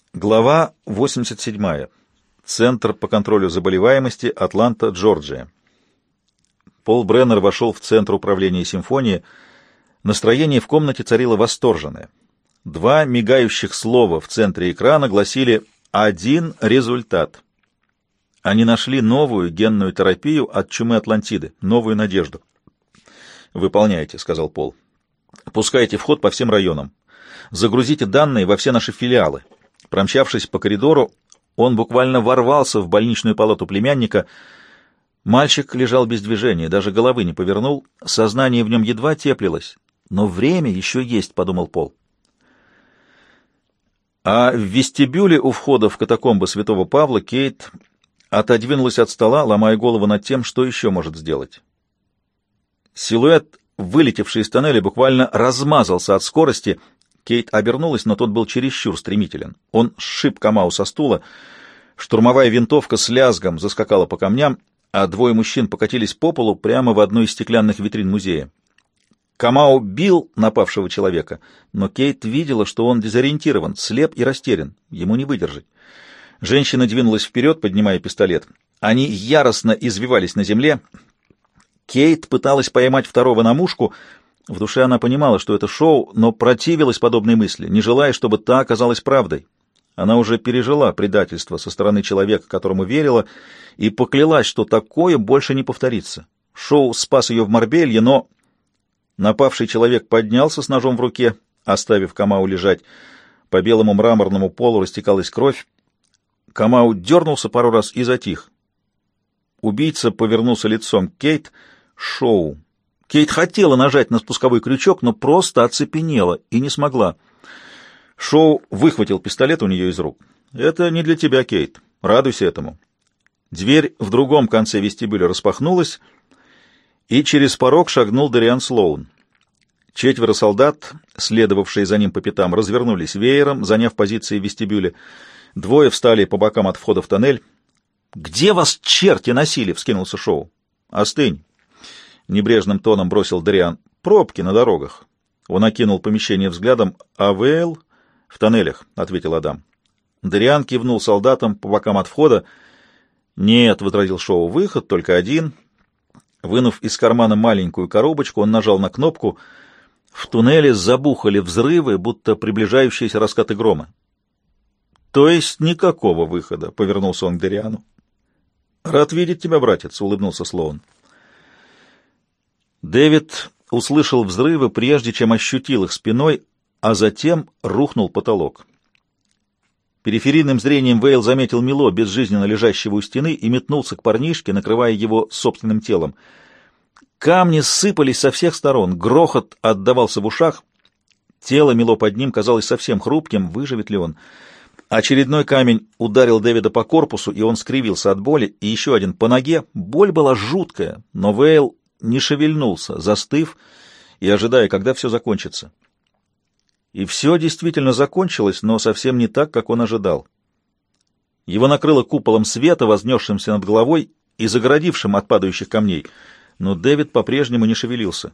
Глава 87. Центр по контролю заболеваемости, Атланта, Джорджия. Пол Бреннер вошел в центр управления симфонии. Настроение в комнате царило восторженное. Два мигающих слова в центре экрана гласили «один результат». Они нашли новую генную терапию от чумы Атлантиды, новую надежду. «Выполняйте», — сказал Пол. «Пускайте в ход по всем районам. Загрузите данные во все наши филиалы». Промчавшись по коридору, он буквально ворвался в больничную палату племянника. Мальчик лежал без движения, даже головы не повернул, сознание в нем едва теплилось. «Но время еще есть», — подумал Пол. А в вестибюле у входа в катакомбы Святого Павла Кейт отодвинулась от стола, ломая голову над тем, что еще может сделать. Силуэт, вылетевший из тоннеля, буквально размазался от скорости. Кейт обернулась, но тот был чересчур стремителен. Он сшиб Камау со стула. Штурмовая винтовка с лязгом заскакала по камням, а двое мужчин покатились по полу прямо в одну из стеклянных витрин музея. Камау бил напавшего человека, но Кейт видела, что он дезориентирован, слеп и растерян. Ему не выдержать. Женщина двинулась вперед, поднимая пистолет. Они яростно извивались на земле. Кейт пыталась поймать второго на мушку. В душе она понимала, что это шоу, но противилась подобной мысли, не желая, чтобы та оказалась правдой. Она уже пережила предательство со стороны человека, которому верила, и поклялась, что такое больше не повторится. Шоу спас ее в Марбелье, но... Напавший человек поднялся с ножом в руке, оставив Камау лежать. По белому мраморному полу растекалась кровь. Камау дернулся пару раз и затих. Убийца повернулся лицом к Кейт. Шоу. Кейт хотела нажать на спусковой крючок, но просто оцепенела и не смогла. Шоу выхватил пистолет у нее из рук. «Это не для тебя, Кейт. Радуйся этому». Дверь в другом конце вестибюля распахнулась, и через порог шагнул Дариан Слоун. Четверо солдат, следовавшие за ним по пятам, развернулись веером, заняв позиции в вестибюле. Двое встали по бокам от входа в тоннель. «Где вас черти носили?» — вскинулся Шоу. «Остынь!» — небрежным тоном бросил Дариан. «Пробки на дорогах». Он окинул помещение взглядом. «А Вейл?» «В тоннелях», — ответил Адам. Дариан кивнул солдатам по бокам от входа. «Нет», — возразил Шоу, — «выход только один». Вынув из кармана маленькую коробочку, он нажал на кнопку. В туннеле забухали взрывы, будто приближающиеся раскаты грома. «То есть никакого выхода», — повернулся он к Дариану. «Рад видеть тебя, братец», — улыбнулся Слоун. Дэвид услышал взрывы, прежде чем ощутил их спиной, а затем рухнул потолок. Периферийным зрением Вейл заметил Мило, безжизненно лежащего у стены, и метнулся к парнишке, накрывая его собственным телом. Камни сыпались со всех сторон, грохот отдавался в ушах. Тело Мило под ним казалось совсем хрупким, выживет ли он. Очередной камень ударил Дэвида по корпусу, и он скривился от боли, и еще один по ноге. Боль была жуткая, но Вейл не шевельнулся, застыв и ожидая, когда все закончится. И все действительно закончилось, но совсем не так, как он ожидал. Его накрыло куполом света, вознесшимся над головой и загородившим от падающих камней, но Дэвид по-прежнему не шевелился.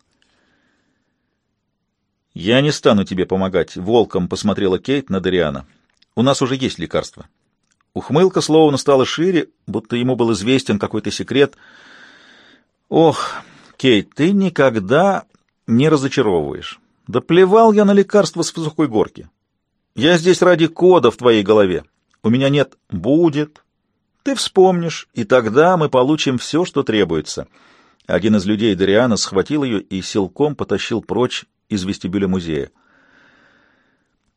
«Я не стану тебе помогать», — волком посмотрела Кейт на Дариана. «У нас уже есть лекарство». Ухмылка Слоуна стала шире, будто ему был известен какой-то секрет. «Ох, Кейт, ты никогда не разочаровываешь. Да плевал я на лекарства с высокой горки. Я здесь ради кода в твоей голове. У меня нет «будет». Ты вспомнишь, и тогда мы получим все, что требуется». Один из людей Дариана схватил ее и силком потащил прочь из вестибюля музея.